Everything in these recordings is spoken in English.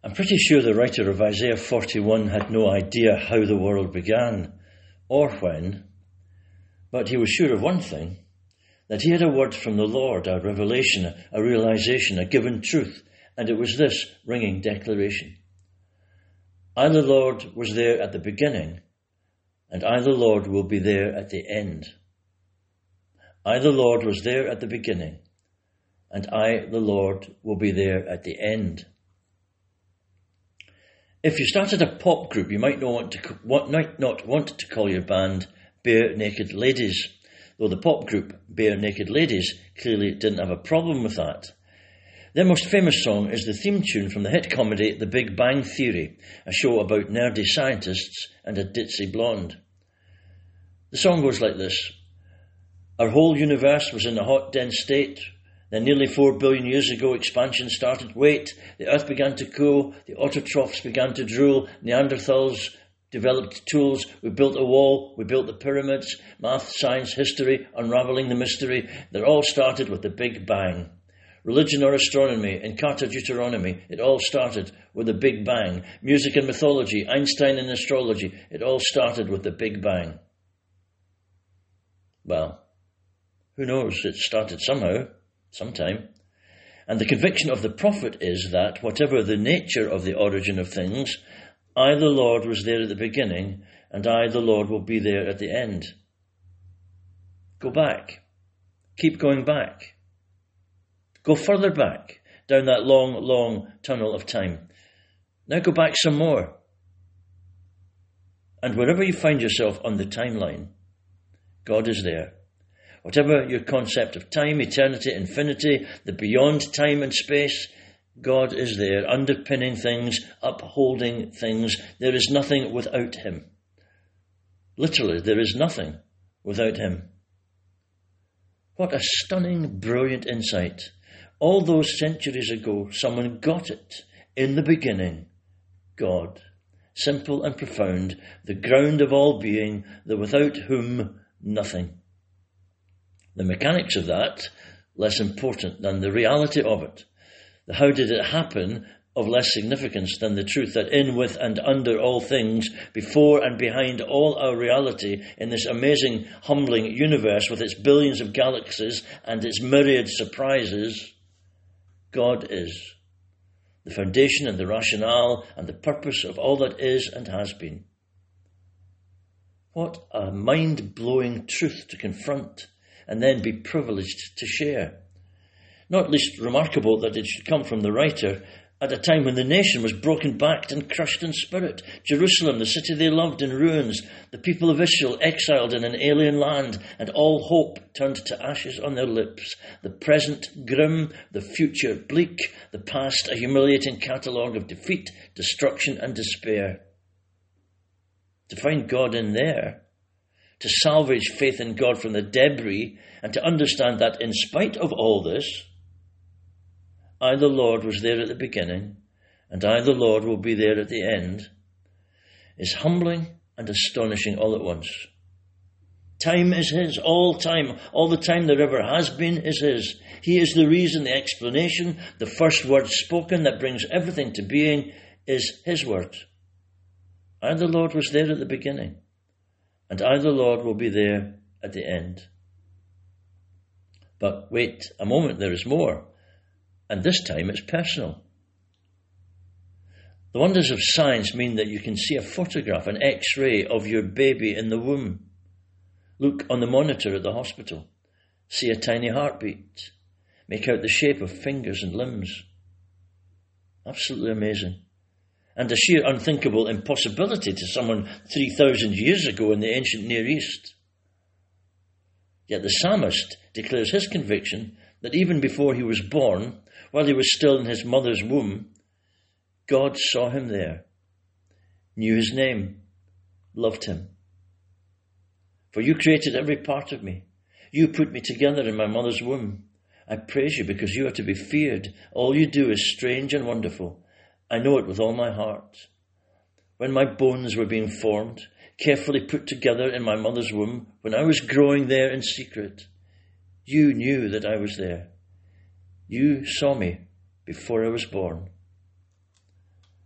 I'm pretty sure the writer of Isaiah 41 had no idea how the world began or when, but he was sure of one thing, that he had a word from the Lord, a revelation, a realization, a given truth, and it was this ringing declaration. I, the Lord, was there at the beginning, and I, the Lord, will be there at the end. I, the Lord, was there at the beginning, and I, the Lord, will be there at the end. If you started a pop group, you might not want to call your band Bare Naked Ladies, though the pop group Bare Naked Ladies clearly didn't have a problem with that. Their most famous song is the theme tune from the hit comedy The Big Bang Theory, a show about nerdy scientists and a ditzy blonde. The song goes like this. Our whole universe was in a hot, dense state. Then nearly 4 billion years ago, expansion started. Wait, the earth began to cool, the autotrophs began to drool, Neanderthals developed tools, we built a wall, we built the pyramids, math, science, history, unraveling the mystery. They all started with the Big Bang. Religion or astronomy, in Carta Deuteronomy, it all started with the Big Bang. Music and mythology, Einstein and astrology, it all started with the Big Bang. Well, who knows? It started somehow, sometime. And the conviction of the prophet is that, whatever the nature of the origin of things, I, the Lord, was there at the beginning, and I, the Lord, will be there at the end. Go back. Keep going back. Go further back, down that long, long tunnel of time. Now go back some more. And wherever you find yourself on the timeline, God is there. Whatever your concept of time, eternity, infinity, the beyond time and space, God is there, underpinning things, upholding things. There is nothing without him. Literally, there is nothing without him. What a stunning, brilliant insight. All those centuries ago, someone got it. In the beginning, God. Simple and profound, the ground of all being, the without whom nothing. The mechanics of that, less important than the reality of it. The how did it happen, of less significance than the truth that in, with, and under all things, before and behind all our reality in this amazing, humbling universe with its billions of galaxies and its myriad surprises, God is. The foundation and the rationale and the purpose of all that is and has been. What a mind-blowing truth to confront and then be privileged to share. Not least remarkable that it should come from the writer at a time when the nation was broken backed and crushed in spirit. Jerusalem, the city they loved, in ruins. The people of Israel exiled in an alien land, and all hope turned to ashes on their lips. The present grim, the future bleak, the past a humiliating catalogue of defeat, destruction and despair. To find God in there, to salvage faith in God from the debris, and to understand that in spite of all this, I, the Lord, was there at the beginning, and I, the Lord, will be there at the end, is humbling and astonishing all at once. Time is his, all time, all the time there ever has been is his. He is the reason, the explanation, the first word spoken that brings everything to being is his word. I, the Lord, was there at the beginning, and I, the Lord, will be there at the end. But wait a moment, there is more. And this time it's personal. The wonders of science mean that you can see a photograph, an X-ray of your baby in the womb. Look on the monitor at the hospital. See a tiny heartbeat. Make out the shape of fingers and limbs. Absolutely amazing. And a sheer unthinkable impossibility to someone 3,000 years ago in the ancient Near East. Yet the psalmist declares his conviction that even before he was born, while he was still in his mother's womb, God saw him there, knew his name, loved him. For you created every part of me. You put me together in my mother's womb. I praise you because you are to be feared. All you do is strange and wonderful. I know it with all my heart. When my bones were being formed, carefully put together in my mother's womb, when I was growing there in secret, you knew that I was there. You saw me before I was born.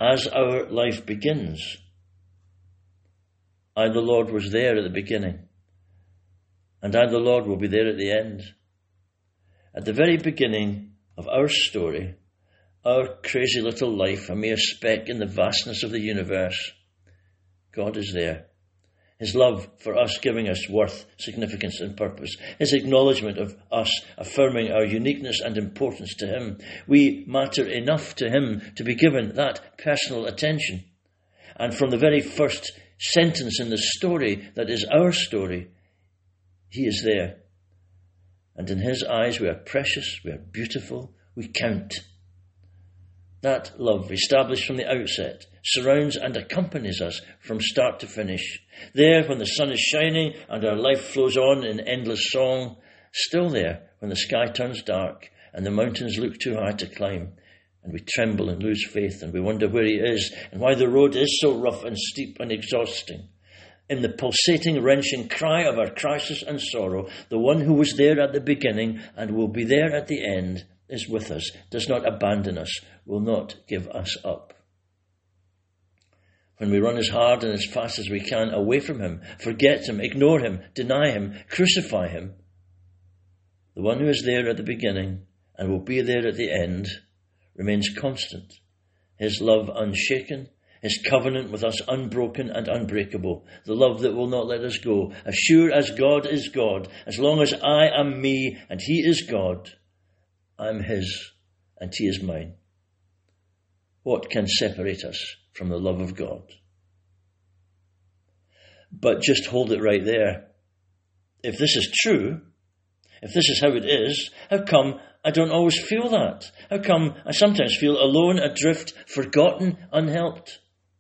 as our life begins. I, the Lord, was there at the beginning, and I, the Lord, will be there at the end. At the very beginning of our story, our crazy little life, a mere speck in the vastness of the universe, God is there. His love for us, giving us worth, significance and purpose. His acknowledgement of us, affirming our uniqueness and importance to Him. We matter enough to Him to be given that personal attention. And from the very first sentence in the story that is our story, He is there. And in His eyes we are precious, we are beautiful, we count. That love, established from the outset, surrounds and accompanies us from start to finish. There when the sun is shining and our life flows on in endless song, still there when the sky turns dark and the mountains look too high to climb, and we tremble and lose faith and we wonder where He is and why the road is so rough and steep and exhausting. In the pulsating, wrenching cry of our crisis and sorrow, the one who was there at the beginning and will be there at the end is with us, does not abandon us, will not give us up. When we run as hard and as fast as we can away from Him, forget Him, ignore Him, deny Him, crucify Him, the one who is there at the beginning and will be there at the end remains constant, His love unshaken, His covenant with us unbroken and unbreakable, the love that will not let us go, as sure as God is God, as long as I am me and He is God, I'm His and He is mine. What can separate us from the love of God? But just hold it right there. If this is true, if this is how it is, how come I don't always feel that? How come I sometimes feel alone, adrift, forgotten, unhelped?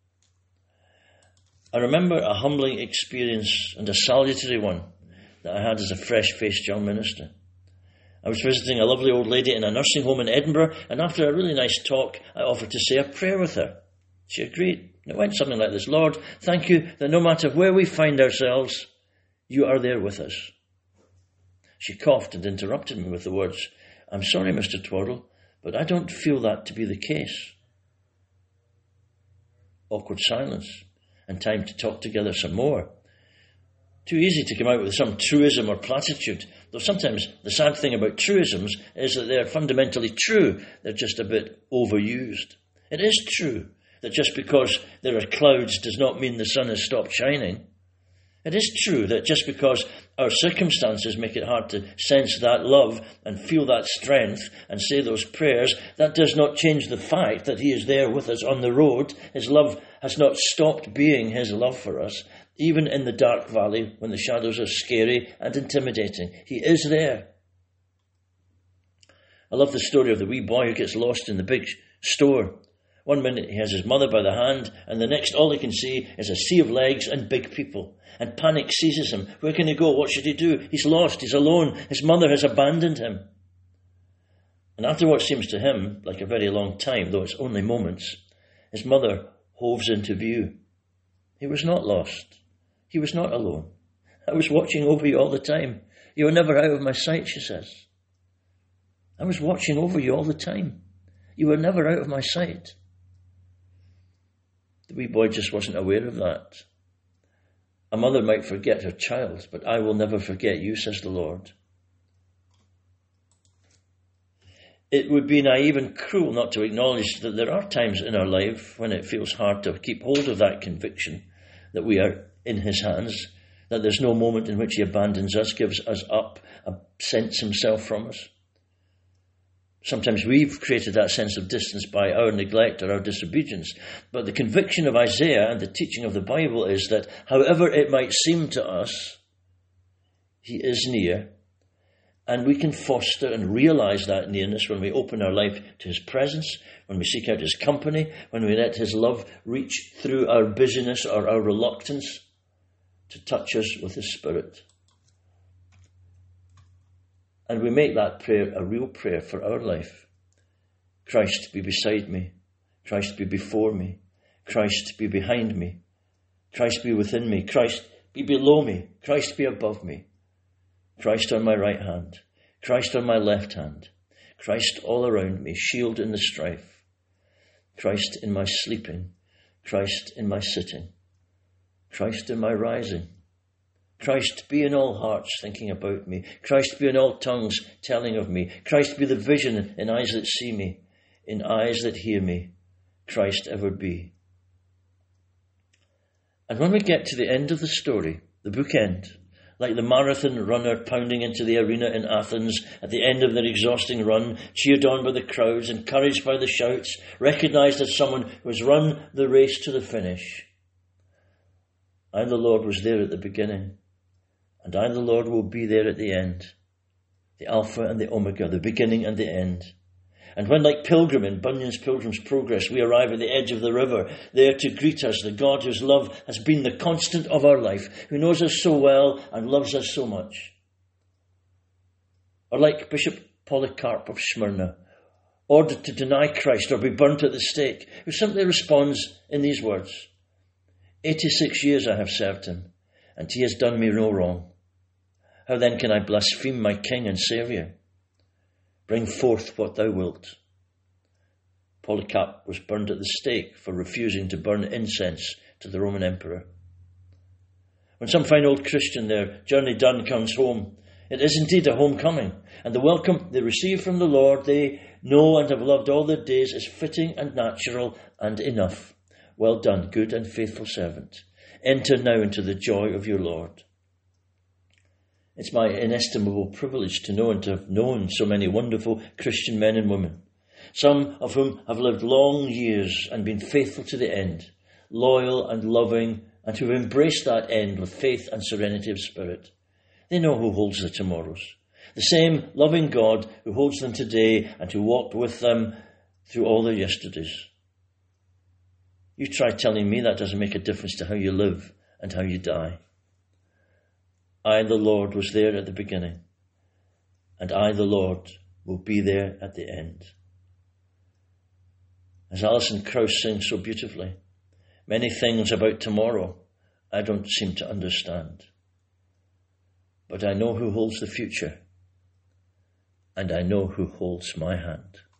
I remember a humbling experience and a salutary one that I had as a fresh-faced young minister. I was visiting a lovely old lady in a nursing home in Edinburgh, and after a really nice talk, I offered to say a prayer with her. She agreed. It went something like this: Lord, thank You that no matter where we find ourselves, You are there with us. She coughed and interrupted me with the words, I'm sorry, Mr. Twaddle, but I don't feel that to be the case. Awkward silence, and time to talk together some more. Too easy to come out with some truism or platitude, though sometimes the sad thing about truisms is that they're fundamentally true, they're just a bit overused. It is true that just because there are clouds does not mean the sun has stopped shining. It is true that just because our circumstances make it hard to sense that love and feel that strength and say those prayers, that does not change the fact that He is there with us on the road. His love has not stopped being His love for us, even in the dark valley when the shadows are scary and intimidating. He is there. I love the story of the wee boy who gets lost in the big store. One minute he has his mother by the hand, and the next all he can see is a sea of legs and big people. And panic seizes him. Where can he go? What should he do? He's lost. He's alone. His mother has abandoned him. And after what seems to him like a very long time, though it's only moments, his mother hoves into view. He was not lost. He was not alone. I was watching over you all the time. You were never out of my sight, she says. I was watching over you all the time. You were never out of my sight. The wee boy just wasn't aware of that. A mother might forget her child, but I will never forget you, says the Lord. It would be naive and cruel not to acknowledge that there are times in our life when it feels hard to keep hold of that conviction that we are in His hands, that there's no moment in which He abandons us, gives us up, absents Himself from us. Sometimes we've created that sense of distance by our neglect or our disobedience. But the conviction of Isaiah and the teaching of the Bible is that however it might seem to us, He is near. And we can foster and realize that nearness when we open our life to His presence, when we seek out His company, when we let His love reach through our busyness or our reluctance to touch us with His Spirit. And we make that prayer a real prayer for our life. Christ be beside me. Christ be before me. Christ be behind me. Christ be within me. Christ be below me. Christ be above me. Christ on my right hand. Christ on my left hand. Christ all around me, shield in the strife. Christ in my sleeping, Christ in my sitting, Christ in my rising. Christ be in all hearts thinking about me. Christ be in all tongues telling of me. Christ be the vision in eyes that see me, in eyes that hear me. Christ ever be. And when we get to the end of the story, the bookend, like the marathon runner pounding into the arena in Athens at the end of their exhausting run, cheered on by the crowds, encouraged by the shouts, recognised as someone who has run the race to the finish. I, the Lord, was there at the beginning, and I, the Lord, will be there at the end, the Alpha and the Omega, the beginning and the end. And when, like pilgrim in Bunyan's Pilgrim's Progress, we arrive at the edge of the river, there to greet us, the God whose love has been the constant of our life, who knows us so well and loves us so much. Or like Bishop Polycarp of Smyrna, ordered to deny Christ or be burnt at the stake, who simply responds in these words, 86 years I have served him, and he has done me no wrong. How then can I blaspheme my King and Saviour? Bring forth what thou wilt. Polycarp was burned at the stake for refusing to burn incense to the Roman Emperor. When some fine old Christian, their journey done, comes home, it is indeed a homecoming, and the welcome they receive from the Lord they know and have loved all their days is fitting and natural and enough. Well done, good and faithful servant. Enter now into the joy of your Lord. It's my inestimable privilege to know and to have known so many wonderful Christian men and women, some of whom have lived long years and been faithful to the end, loyal and loving, and who have embraced that end with faith and serenity of spirit. They know who holds the tomorrows, the same loving God who holds them today and who walked with them through all their yesterdays. You try telling me that doesn't make a difference to how you live and how you die. I, the Lord, was there at the beginning, and I, the Lord, will be there at the end. As Alison Krauss sings so beautifully, many things about tomorrow I don't seem to understand. But I know who holds the future, and I know who holds my hand.